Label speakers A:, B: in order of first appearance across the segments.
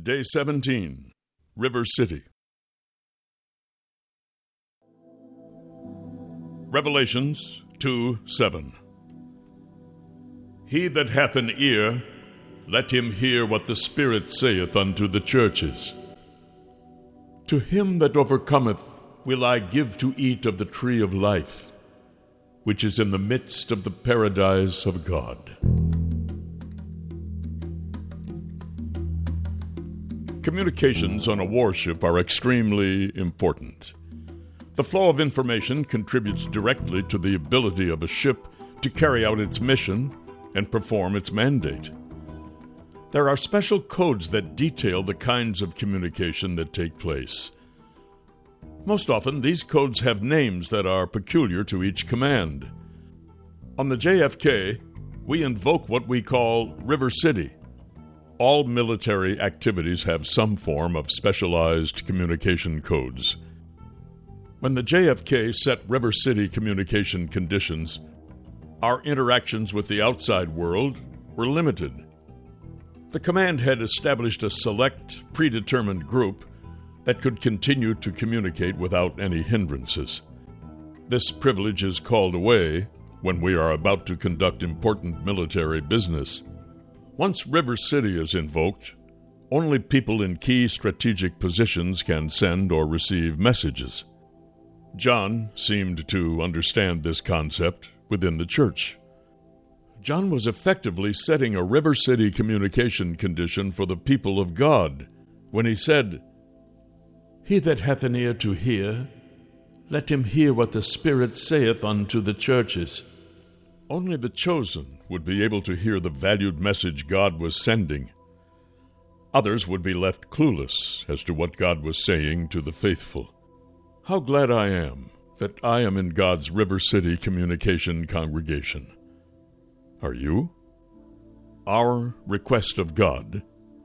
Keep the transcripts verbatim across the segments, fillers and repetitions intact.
A: Day seventeen, River City. Revelations two seven. He that hath an ear, let him hear what the Spirit saith unto the churches. To him that overcometh will I give to eat of the tree of life, which is in the midst of the paradise of God. Communications on a warship are extremely important. The flow of information contributes directly to the ability of a ship to carry out its mission and perform its mandate. There are special codes that detail the kinds of communication that take place. Most often, these codes have names that are peculiar to each command. On the J F K, we invoke what we call River City. All military activities have some form of specialized communication codes. When the J F K set River City communication conditions, our interactions with the outside world were limited. The command had established a select, predetermined group that could continue to communicate without any hindrances. This privilege is called away when we are about to conduct important military business. Once River City is invoked, only people in key strategic positions can send or receive messages. John seemed to understand this concept within the church. John was effectively setting a River City communication condition for the people of God when he said, He that hath an ear to hear, let him hear what the Spirit saith unto the churches. Only the chosen would be able to hear the valued message God was sending. Others would be left clueless as to what God was saying to the faithful. How glad I am that I am in God's River City communication congregation. Are you? Our request of God.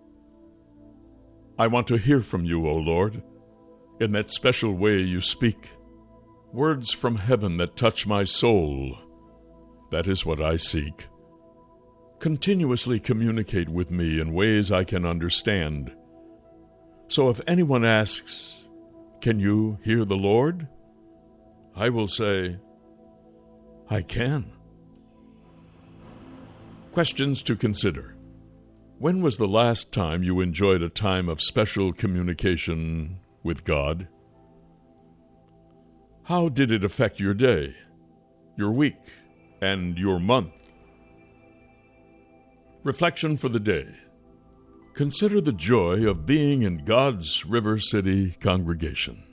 A: I want to hear from you, O Lord, in that special way you speak. Words from heaven that touch my soul. That is what I seek. Continuously communicate with me in ways I can understand. So if anyone asks, Can you hear the Lord? I will say, I can. Questions to consider. When was the last time you enjoyed a time of special communication with God? How did it affect your day, your week, and your month? Reflection for the day. Consider the joy of being in God's River City congregation.